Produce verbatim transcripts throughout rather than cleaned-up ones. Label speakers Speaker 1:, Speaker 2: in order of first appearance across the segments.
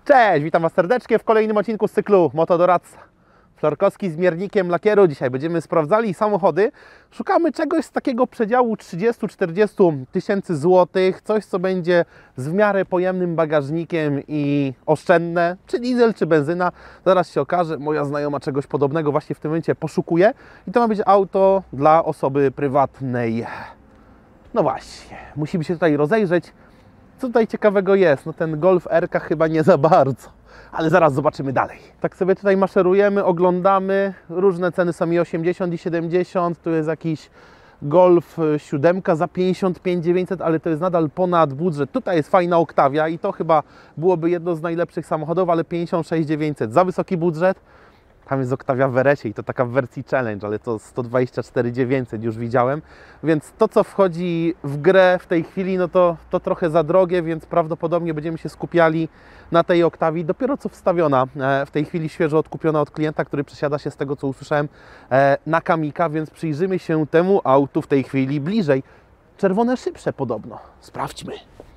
Speaker 1: Cześć, witam Was serdecznie w kolejnym odcinku z cyklu Motodoradca. Florkowski z miernikiem lakieru. Dzisiaj będziemy sprawdzali samochody. Szukamy czegoś z takiego przedziału trzydziestu do czterdziestu tysięcy złotych. Coś, co będzie z w miarę pojemnym bagażnikiem i oszczędne. Czy diesel, czy benzyna. Zaraz się okaże. Moja znajoma czegoś podobnego właśnie w tym momencie poszukuje. I to ma być auto dla osoby prywatnej. No właśnie, musimy się tutaj rozejrzeć. Co tutaj ciekawego jest? No ten Golf R chyba nie za bardzo, ale zaraz zobaczymy dalej. Tak sobie tutaj maszerujemy, oglądamy, różne ceny są i osiemdziesiąt i siedemdziesiąt, tu jest jakiś Golf siedem za pięćdziesiąt pięć tysięcy dziewięćset, ale to jest nadal ponad budżet. Tutaj jest fajna Octavia i to chyba byłoby jedno z najlepszych samochodów, ale pięćdziesiąt sześć tysięcy dziewięćset, za wysoki budżet. Tam jest Octavia w Weresie i to taka w wersji Challenge, ale to sto dwadzieścia cztery tysiące dziewięćset już widziałem. Więc to, co wchodzi w grę w tej chwili, no to, to trochę za drogie, więc prawdopodobnie będziemy się skupiali na tej Octavii. Dopiero co wstawiona, w tej chwili świeżo odkupiona od klienta, który przesiada się z tego, co usłyszałem, na Kamika, więc przyjrzymy się temu autu w tej chwili bliżej. Czerwone szybsze podobno. Sprawdźmy.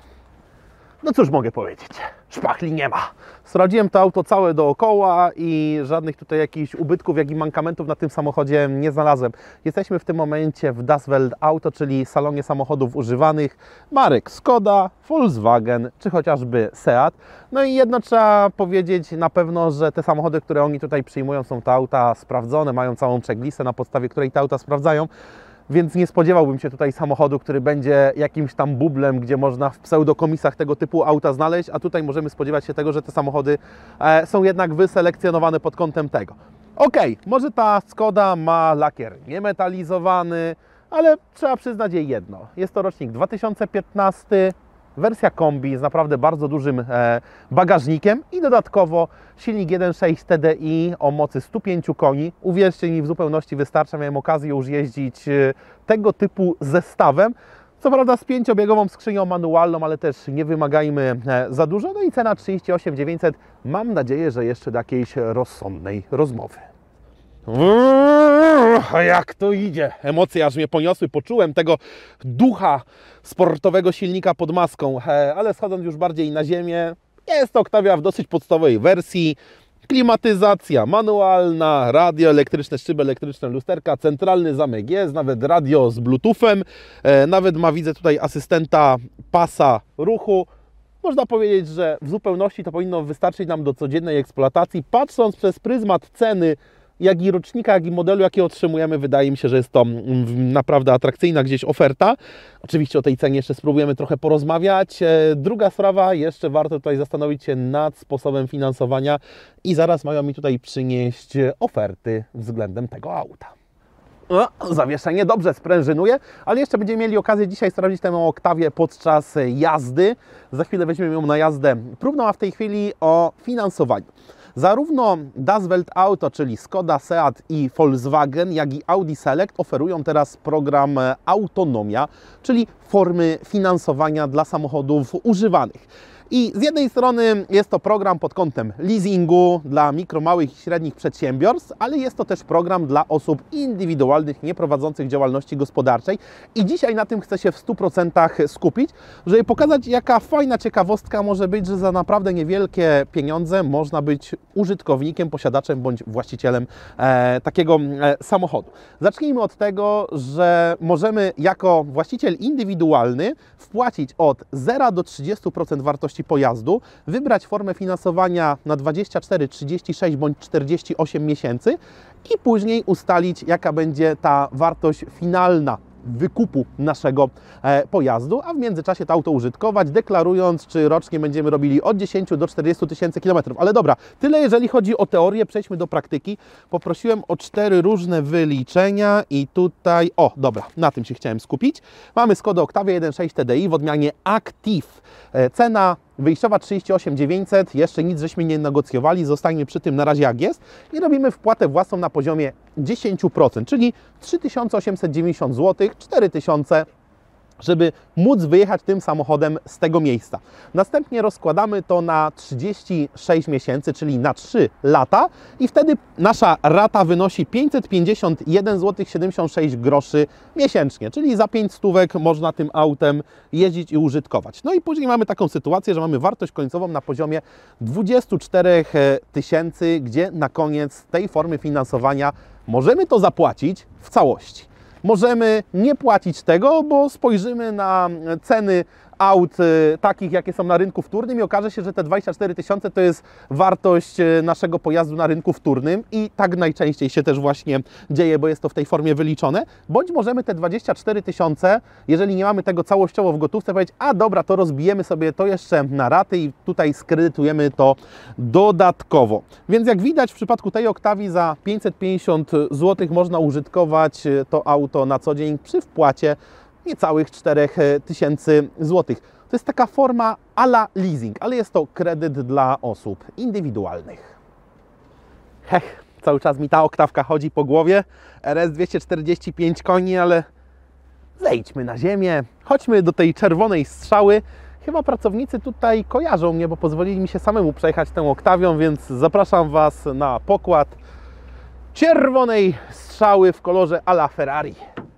Speaker 1: No cóż mogę powiedzieć, szpachli nie ma. Sprawdziłem to auto całe dookoła i żadnych tutaj jakichś ubytków, jak i mankamentów na tym samochodzie nie znalazłem. Jesteśmy w tym momencie w Das Welt Auto, czyli salonie samochodów używanych marek Skoda, Volkswagen czy chociażby Seat. No i jedno trzeba powiedzieć na pewno, że te samochody, które oni tutaj przyjmują, są to auta sprawdzone, mają całą checklistę, na podstawie której te auta sprawdzają. Więc nie spodziewałbym się tutaj samochodu, który będzie jakimś tam bublem, gdzie można w pseudokomisach tego typu auta znaleźć, a tutaj możemy spodziewać się tego, że te samochody e, są jednak wyselekcjonowane pod kątem tego. Okej, okay, może ta Skoda ma lakier niemetalizowany, ale trzeba przyznać jej jedno. Jest to rocznik dwa tysiące piętnasty, wersja kombi z naprawdę bardzo dużym e, bagażnikiem i dodatkowo silnik jeden przecinek sześć T D I o mocy stu pięciu koni. Uwierzcie mi, w zupełności wystarcza. Miałem okazję już jeździć e, tego typu zestawem. Co prawda z pięciobiegową skrzynią manualną, ale też nie wymagajmy e, za dużo. No i cena trzydzieści osiem tysięcy dziewięćset. Mam nadzieję, że jeszcze do jakiejś rozsądnej rozmowy. A jak to idzie? Emocje aż mnie poniosły, poczułem tego ducha sportowego silnika pod maską, ale schodząc już bardziej na ziemię, jest to Octavia w dosyć podstawowej wersji. Klimatyzacja manualna, radio elektryczne, szyby elektryczne, lusterka, centralny zamek jest, nawet radio z bluetoothem, nawet ma, widzę tutaj, asystenta pasa ruchu. Można powiedzieć, że w zupełności to powinno wystarczyć nam do codziennej eksploatacji. Patrząc przez pryzmat ceny, jak i rocznika, jak i modelu, jaki otrzymujemy, wydaje mi się, że jest to naprawdę atrakcyjna gdzieś oferta. Oczywiście o tej cenie jeszcze spróbujemy trochę porozmawiać. Druga sprawa, jeszcze warto tutaj zastanowić się nad sposobem finansowania i zaraz mają mi tutaj przynieść oferty względem tego auta. O, zawieszenie dobrze sprężynuje, ale jeszcze będziemy mieli okazję dzisiaj sprawdzić tę Octavię podczas jazdy. Za chwilę weźmiemy ją na jazdę próbną, a w tej chwili o finansowaniu. Zarówno Das Welt Auto, czyli Skoda, Seat i Volkswagen, jak i Audi Select oferują teraz program Autonomia, czyli formy finansowania dla samochodów używanych. I z jednej strony jest to program pod kątem leasingu dla mikro, małych i średnich przedsiębiorstw, ale jest to też program dla osób indywidualnych, nieprowadzących działalności gospodarczej. I dzisiaj na tym chcę się w stu procentach skupić, żeby pokazać, jaka fajna ciekawostka może być, że za naprawdę niewielkie pieniądze można być użytkownikiem, posiadaczem bądź właścicielem e, takiego e, samochodu. Zacznijmy od tego, że możemy jako właściciel indywidualny wpłacić od zera do trzydziestu procent wartości pojazdu, wybrać formę finansowania na dwadzieścia cztery, trzydzieści sześć bądź czterdzieści osiem miesięcy i później ustalić, jaka będzie ta wartość finalna wykupu naszego e, pojazdu, a w międzyczasie to auto użytkować, deklarując, czy rocznie będziemy robili od dziesięciu do czterdziestu tysięcy kilometrów. Ale dobra, tyle jeżeli chodzi o teorię, przejdźmy do praktyki. Poprosiłem o cztery różne wyliczenia i tutaj, o dobra, na tym się chciałem skupić. Mamy Skoda Octavia jeden przecinek sześć T D I w odmianie Active. E, cena wyjściowa trzydzieści osiem tysięcy dziewięćset, jeszcze nic żeśmy nie negocjowali, zostańmy przy tym na razie jak jest i robimy wpłatę własną na poziomie dziesięć procent, czyli trzy tysiące osiemset dziewięćdziesiąt złotych, cztery tysiące żeby móc wyjechać tym samochodem z tego miejsca. Następnie rozkładamy to na trzydzieści sześć miesięcy, czyli na trzy lata i wtedy nasza rata wynosi pięćset pięćdziesiąt jeden złotych siedemdziesiąt sześć groszy miesięcznie, czyli za pięć stówek można tym autem jeździć i użytkować. No i później mamy taką sytuację, że mamy wartość końcową na poziomie dwadzieścia cztery tysięcy, gdzie na koniec tej formy finansowania możemy to zapłacić w całości. Możemy nie płacić tego, bo spojrzymy na ceny aut y, takich, jakie są na rynku wtórnym i okaże się, że te dwadzieścia cztery tysiące to jest wartość y, naszego pojazdu na rynku wtórnym i tak najczęściej się też właśnie dzieje, bo jest to w tej formie wyliczone. Bądź możemy te dwadzieścia cztery tysiące, jeżeli nie mamy tego całościowo w gotówce, powiedzieć, a dobra, to rozbijemy sobie to jeszcze na raty i tutaj skredytujemy to dodatkowo. Więc jak widać, w przypadku tej Octavii za pięćset pięćdziesiąt złotych można użytkować to auto na co dzień przy wpłacie niecałych cztery tysiące złotych. To jest taka forma a la leasing, ale jest to kredyt dla osób indywidualnych. Hech, cały czas mi ta oktawka chodzi po głowie. R S dwieście czterdzieści pięć koni, ale zejdźmy na ziemię. Chodźmy do tej czerwonej strzały. Chyba pracownicy tutaj kojarzą mnie, bo pozwolili mi się samemu przejechać tą oktawią, więc zapraszam Was na pokład czerwonej strzały w kolorze a la Ferrari.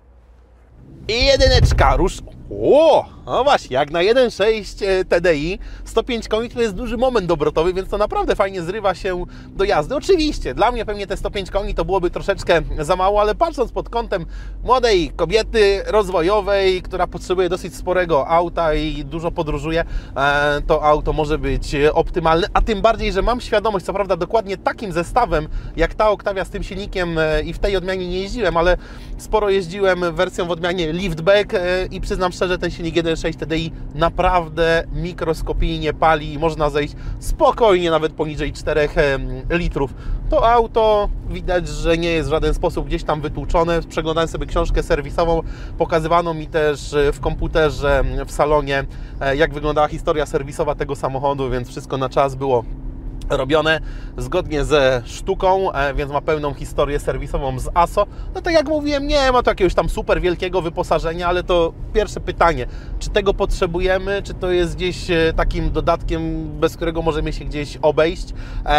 Speaker 1: I jedyneczka, rusz... O, no właśnie, jak na jeden przecinek sześć T D I, sto pięć koni to jest duży moment obrotowy, więc to naprawdę fajnie zrywa się do jazdy. Oczywiście, dla mnie pewnie te sto pięć koni to byłoby troszeczkę za mało, ale patrząc pod kątem młodej kobiety rozwojowej, która potrzebuje dosyć sporego auta i dużo podróżuje, to auto może być optymalne, a tym bardziej, że mam świadomość, co prawda dokładnie takim zestawem, jak ta Octavia z tym silnikiem i w tej odmianie nie jeździłem, ale sporo jeździłem wersją w odmianie liftback i przyznam szczerze, ten silnik jeden przecinek sześć T D I naprawdę mikroskopijnie pali i można zejść spokojnie nawet poniżej czterech litrów. To auto widać, że nie jest w żaden sposób gdzieś tam wytłuczone. Przeglądałem sobie książkę serwisową, pokazywano mi też w komputerze w salonie, jak wyglądała historia serwisowa tego samochodu, więc wszystko na czas było robione zgodnie ze sztuką, więc ma pełną historię serwisową z A S O. No tak jak mówiłem, nie ma to jakiegoś tam super wielkiego wyposażenia, ale to pierwsze pytanie, czy tego potrzebujemy, czy to jest gdzieś takim dodatkiem, bez którego możemy się gdzieś obejść.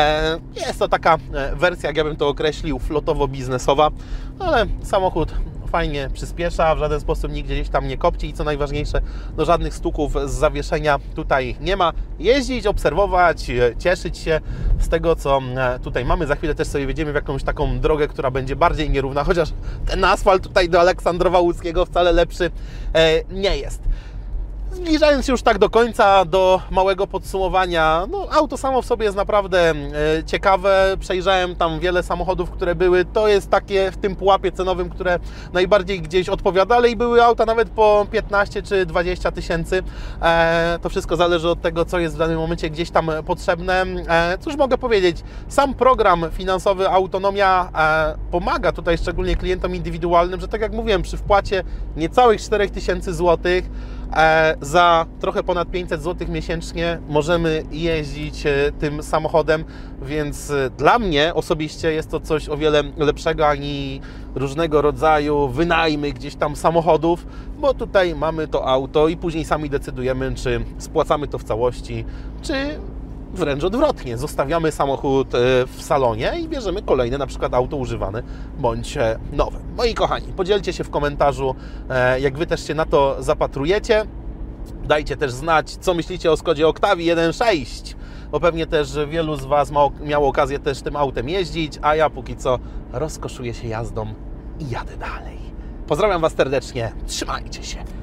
Speaker 1: Jest to taka wersja, jak ja bym to określił, flotowo-biznesowa, ale samochód fajnie przyspiesza, w żaden sposób nigdzie gdzieś tam nie kopci i co najważniejsze, no żadnych stuków z zawieszenia tutaj nie ma. Jeździć, obserwować, cieszyć się z tego, co tutaj mamy. Za chwilę też sobie wjedziemy w jakąś taką drogę, która będzie bardziej nierówna, chociaż ten asfalt tutaj do Aleksandrowa Łódzkiego wcale lepszy nie jest. Zbliżając się już tak do końca, do małego podsumowania, no auto samo w sobie jest naprawdę e, ciekawe. Przejrzałem tam wiele samochodów, które były. To jest takie w tym pułapie cenowym, które najbardziej gdzieś odpowiada, ale i były auta nawet po piętnaście czy dwadzieścia tysięcy. E, to wszystko zależy od tego, co jest w danym momencie gdzieś tam potrzebne. E, cóż mogę powiedzieć? Sam program finansowy Autonomia e, pomaga tutaj szczególnie klientom indywidualnym, że tak jak mówiłem, przy wpłacie niecałych czterech tysięcy złotych e, za trochę ponad pięćset złotych miesięcznie możemy jeździć tym samochodem, więc dla mnie osobiście jest to coś o wiele lepszego ani różnego rodzaju wynajmy gdzieś tam samochodów, bo tutaj mamy to auto i później sami decydujemy, czy spłacamy to w całości, czy wręcz odwrotnie, zostawiamy samochód w salonie i bierzemy kolejne, na przykład auto używane bądź nowe. Moi kochani, podzielcie się w komentarzu, jak Wy też się na to zapatrujecie. Dajcie też znać, co myślicie o Skodzie Octavii jeden przecinek sześć, bo pewnie też wielu z Was miało okazję też tym autem jeździć, a ja póki co rozkoszuję się jazdą i jadę dalej. Pozdrawiam Was serdecznie, trzymajcie się.